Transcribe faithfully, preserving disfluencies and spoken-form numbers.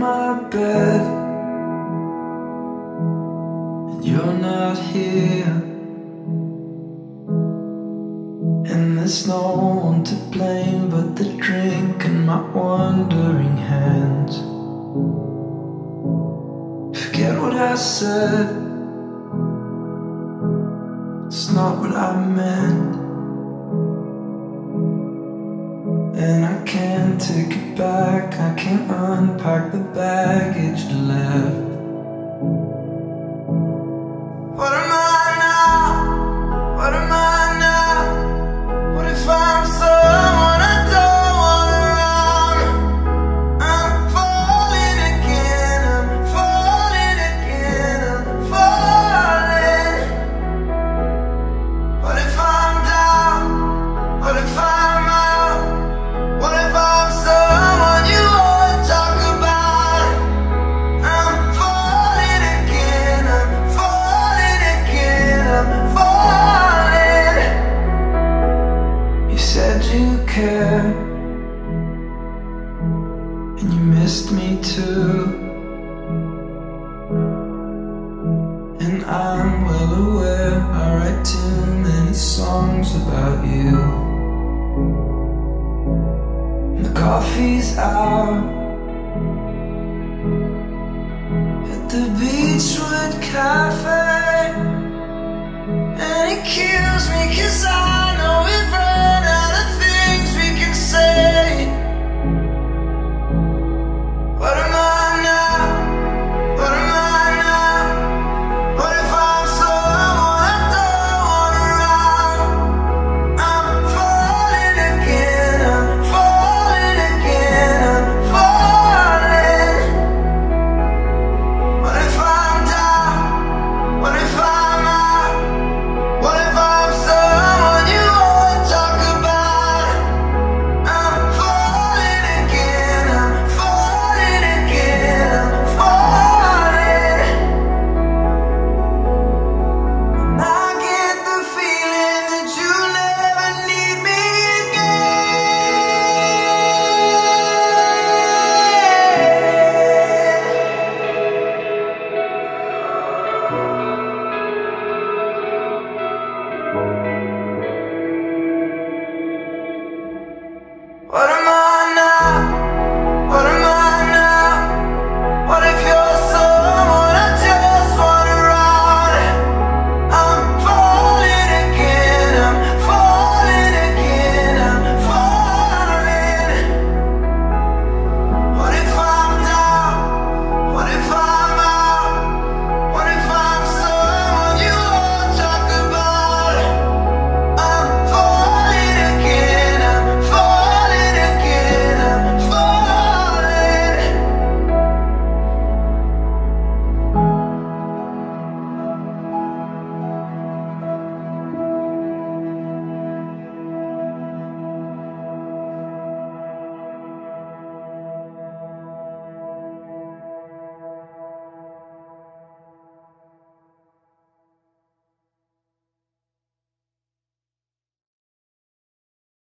my bed and you're not here, and there's no one to blame but the drink and my wandering hands. Forget what I said, it's not what I meant, and I can't take it back. I can't unpack the baggage left. What am I now? What am I now? What if I'm someone I don't want around? I'm falling again, I'm falling again, I'm falling. What if I'm down? What if I'm out? What if I'm someone you won't talk about? I'm falling again, I'm falling again, I'm falling. You said you care, and you missed me too, and I'm well aware I write too many songs about you. The coffee's out at the Beachwood Cafe, and it kills me 'cause I